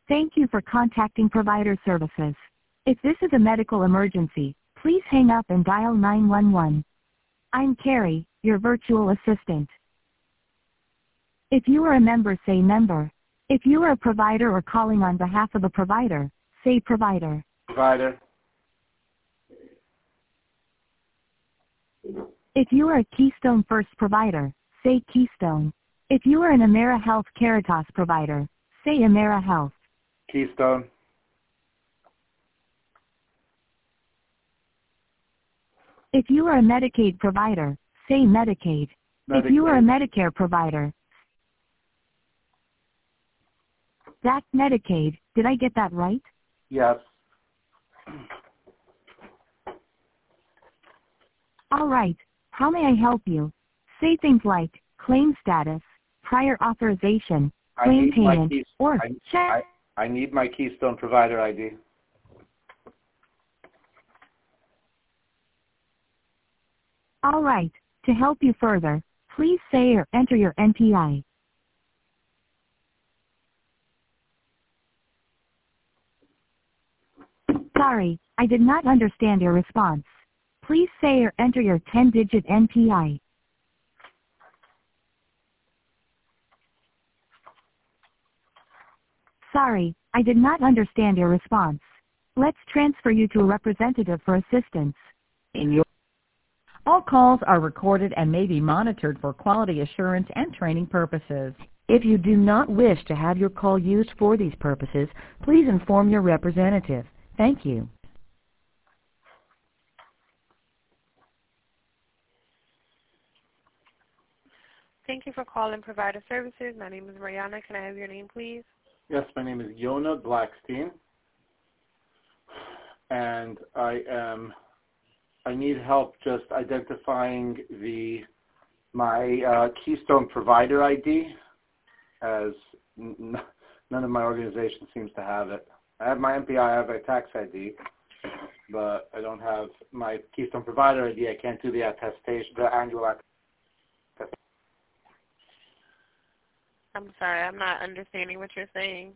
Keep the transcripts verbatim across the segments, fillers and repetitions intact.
Thank you for contacting Provider Services. If this is a medical emergency, please hang up and dial nine one one. I'm Carrie, your virtual assistant. If you are a member, say member. If you are a provider or calling on behalf of a provider, say provider. Provider. If you are a Keystone First provider, say Keystone. If you are an AmeriHealth Caritas provider, say AmeriHealth. Keystone. If you are a Medicaid provider, say Medicaid. Medicaid. If you are a Medicare provider, that's Medicaid. Did I get that right? Yes. All right. How may I help you? Say things like claim status, prior authorization, I claim need my payment, keys- or I, check. I, I need my Keystone provider I D. All right. To help you further, please say or enter your N P I. Sorry, I did not understand your response. Please say or enter your ten-digit N P I. Sorry, I did not understand your response. Let's transfer you to a representative for assistance. In your All calls are recorded and may be monitored for quality assurance and training purposes. If you do not wish to have your call used for these purposes, please inform your representative. Thank you. Thank you for calling Provider Services. My name is Mariana. Can I have your name, please? Yes, my name is Yona Blackstein, and I am. I need help just identifying the my uh, Keystone provider I D, as n- none of my organization seems to have it. I have my M P I, I have my tax I D, but I don't have my Keystone provider I D. I can't do the attestation, the annual attestation. I'm sorry, I'm not understanding what you're saying.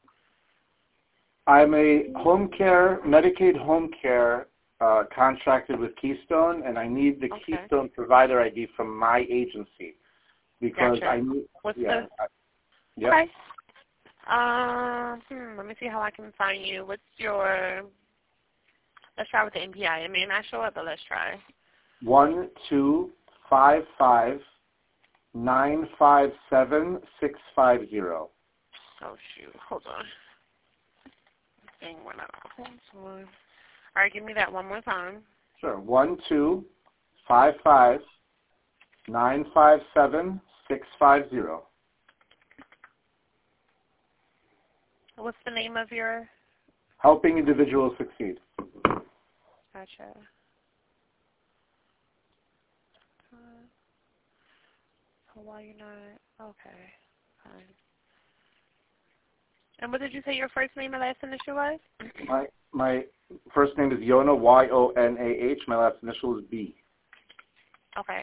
I'm a home care, Medicaid home care uh, contracted with Keystone, and I need the Okay. Keystone provider I D from my agency because Gotcha. I need. What's yeah. the? I, yep. Okay. Um, hmm, let me see how I can find you. What's your? Let's try with the N P I. It may not show up, but let's try. One two five five nine five seven six five zero. Oh shoot! Hold on. Thing went out. Hold on. All right, give me that one more time. Sure. One two five five nine five seven six five zero. What's the name of your? Helping individuals succeed. Gotcha. Uh, so why you're not? Okay. Fine. And what did you say your first name and last initial was? My my first name is Yona, Y O N A H. My last initial is B. Okay.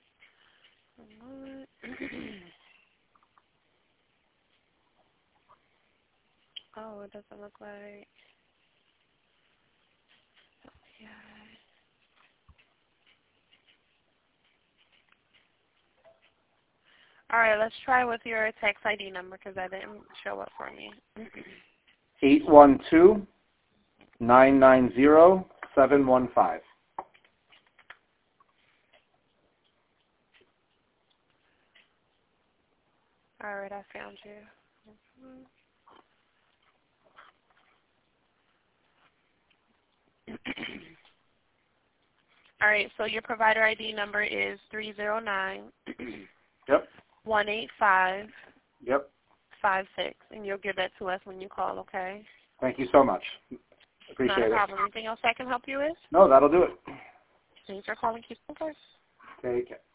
Oh, it doesn't look like. Yeah. All right, let's try with your tax I D number because that didn't show up for me. Eight one two nine nine zero seven one five. All right, I found you. All right, so your provider I D number is three zero nine Yep. one eight five Yep. five six, and you'll give that to us when you call, okay? Thank you so much. Appreciate Not a it. problem. Anything else I can help you with? No, that'll do it. Thanks for calling Keystone First. Take care.